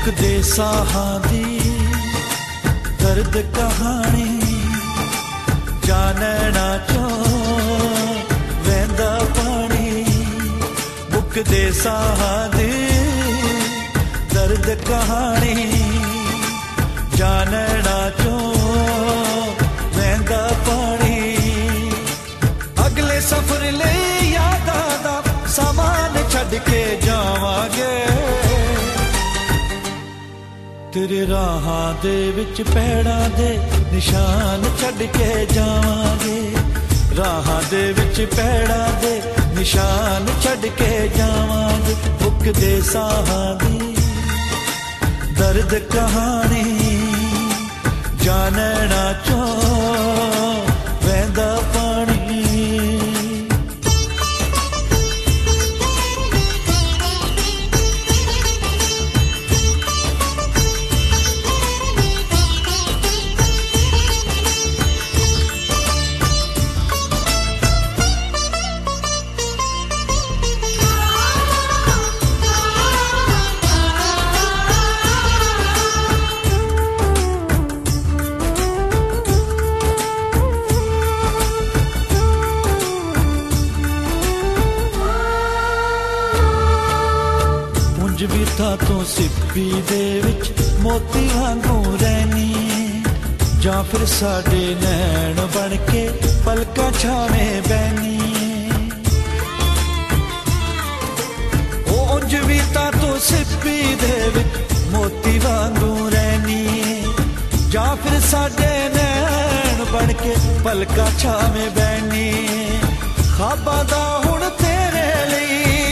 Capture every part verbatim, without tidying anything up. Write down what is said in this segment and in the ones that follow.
मुकदे साहां दी दर्द कहानी जानना चो वहंदा पानी मुकदे साहां दी दर्द कहानी जानना चो वहंदा पानी अगले सफर ले यादां दा सामान छड़ के जावांगे तेरे राहां दे विच पैड़ां दे निशान छड़ के जावांगे राहां दे विच पैड़ां दे निशान छड़ के जावांगे मुकदे साहां दी दर्द कहानी जानना चो वहंदा पानी भी था तो सिप्पी दे विच मोती वांगू रहनी जां फिर साडे नैन बन के पलकां छावें बैनी ओ उंज भी था तो सिप्पी दे विच मोती वांगू रहनी जां फिर साडे नैन बन के पलकां छावें बैनी ख्वाबां दा हुण तेरे लई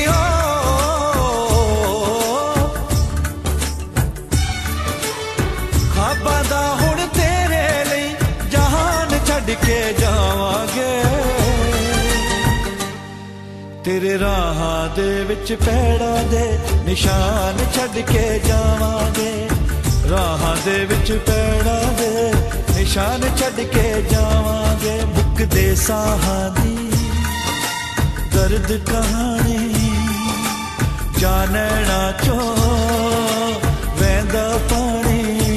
ख्वाबां हुण तेरे लई जहान छड़ के जावांगे तेरे राहां दे विच पैड़ां दे निशान छड़ के जावांगे राहां दे विच पैड़ां दे निशान छड़ के जावांगे मुकदे साहां दी दर्द कहानी जानना चो वहंदा पानी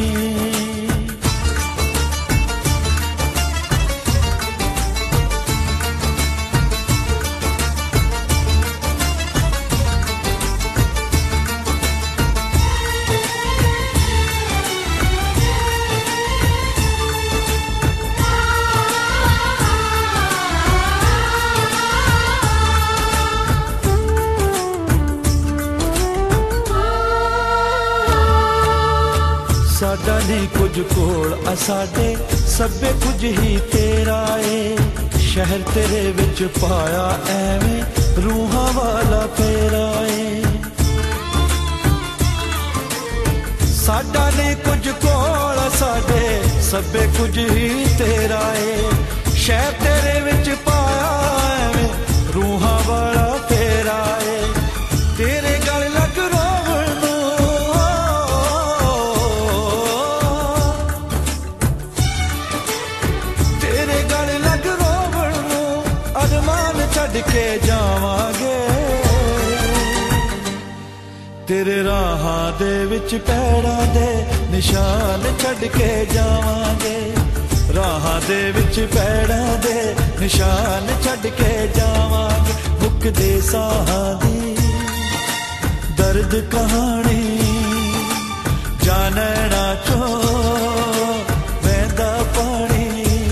साडा नहीं कुछ कोल असाडे सबे कुछ ही तेरा है शहर तेरे विच पाया एवें रूहां वाला फेरा है साडा नहीं कुछ कोल असाडे सबे कुछ ही तेरा है शहर तेरे विच पाया एवें रूहां वाला फेरा है तेरे गल लग छड़ के जावांगे तेरे राहां दे विच पैड़ां दे निशान छड़ के जावांगे राहां दे विच पैड़ां दे निशान छड़ के जावांगे मुकदे साहां दी दर्द कहानी जानना चो वहंदा पानी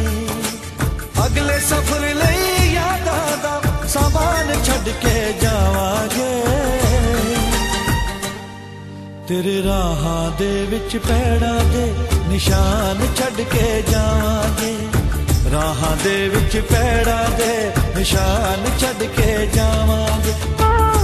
अगले सफर लई सामान छड़ के जावांगे तेरे राहां दे विच पैड़ां दे निशान छड़ के जावांगे राहां दे विच पैड़ां दे निशान छड़ के जावांगे।